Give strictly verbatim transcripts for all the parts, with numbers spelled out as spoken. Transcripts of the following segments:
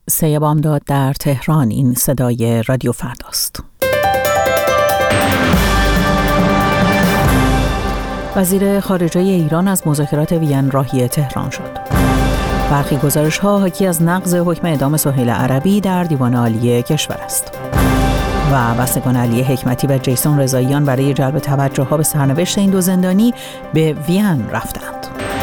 سه بامداد در تهران. این صدای رادیو فرداست. وزیر خارجه ایران از مذاکرات وین راهی تهران شد. برخی گزارش‌ها حاکی از نقض حکم اعدام سهیل عربی در دیوان عالی کشور است. و بستگان علی حکمتی و جیسون رضاییان برای جلب توجه‌ها به سرنوشت این دو زندانی به وین رفتند.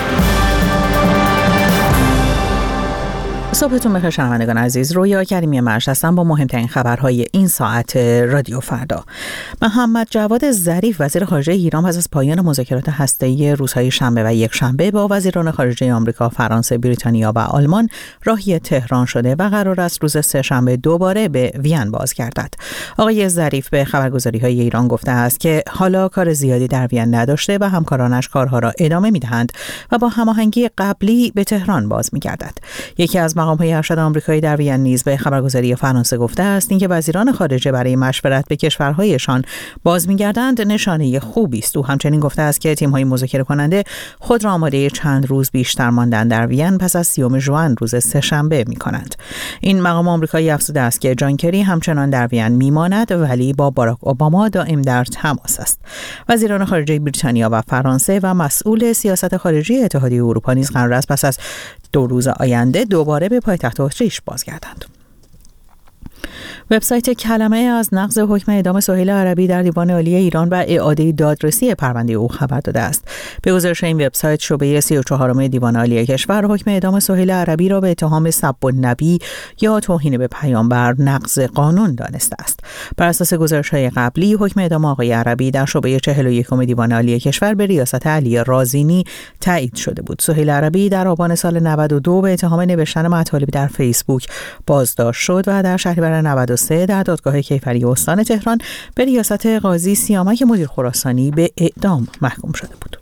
صبحتون بخیر شنوندگان عزیز. رویا کریمی مرش هستم با مهمترین خبرهای این ساعت رادیو فردا. محمد جواد ظریف وزیر خارجه ایران پس از پایان مذاکرات هسته‌ای روزهای شنبه و یک شنبه با وزیران خارجه آمریکا، فرانسه، بریتانیا و آلمان راهی تهران شده و قرار است روز سه شنبه دوباره به وین بازگردد. آقای ظریف به خبرگزاری‌های ایران گفته است که حالا کار زیادی در وین نداشته و همکارانش کارها را ادامه می‌دهند و با هماهنگی قبلی به تهران باز می‌گردد. یکی از مقام‌های ارشد آمریکایی در وین نیز به خبرگزاری فرانسه گفته است اینکه وزیران خارجه برای مشورت به کشورهایشان باز می‌گردند نشانه خوبی است. او همچنین گفته است که تیم‌های مذاکره کننده خود را آماده چند روز بیشتر ماندن در وین پس از سیوم ژوئن روز سه‌شنبه می‌کنند. این مقام آمریکایی افزوده است که جان کری همچنان در وین می‌ماند ولی با باراک اوباما دائم در تماس است. وزیران خارجه بریتانیا و فرانسه و مسئول سیاست خارجی اتحادیه اروپا نیز قرار است پس از دو روز آینده دوباره به پایتخت اتریش بازگردند. وبسایت کلمه از نقض حکم اعدام سهیل عربی در دیوان عالی ایران و اعاده دادرسی پرونده او خبر داده است. به گزارش این وبسایت شعبه سی و چهارم دیوان عالی کشور حکم اعدام سهیل عربی را به اتهام سب النبی یا توهین به پیامبر نقض قانون دانسته است. بر اساس گزارش‌های قبلی حکم اعدام آقای عربی در شعبه چهل و یکم دیوان عالی کشور به ریاست علی رازینی تایید شده بود. سهیل عربی در آبان سال نود و دو به اتهام نوشتن مطالبی در فیسبوک بازداشت شد و در شهریور نود و سه در دادگاه کیفری استان تهران به ریاست قاضی سیامک مدیر خراسانی به اعدام محکوم شده بود.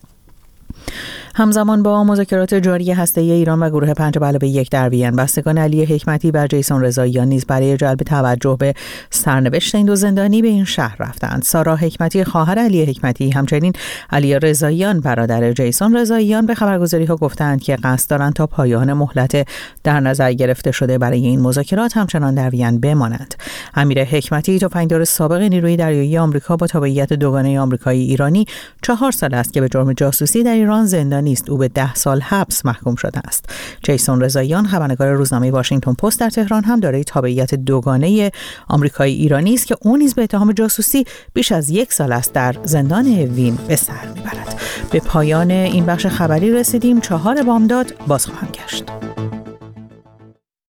همزمان با مذاکرات جاری هسته‌ای ایران و گروه پنج به علاوه یک در وین، بستگان علی حکمتی و جیسون رضاییان نیز برای جلب توجه به سرنوشت این دو زندانی به این شهر رفتند. سارا حکمتی خواهر علی حکمتی همچنین علی رضاییان برادر جیسون رضاییان به خبرگزاری‌ها گفتند که قصد دارند تا پایان مهلت در نظر گرفته شده برای این مذاکرات همچنان در وین بمانند. امیر حکمتی تفنگدار سابق نیروی دریایی آمریکا با تابعیت دوگانه آمریکایی ایرانی چهار سال است که به جرم جاسوسی در ایران زندانی است. او به ده سال حبس محکوم شده است. جیسون رضاییان خبرنگار روزنامه واشنگتن پست در تهران هم دارای تابعیت دوگانه آمریکایی ایرانی است که او نیز به اتهام جاسوسی بیش از یک سال است در زندان وین به سر میبرد. به پایان این بخش خبری رسیدیم. چهار بامداد باز خواهم گشت.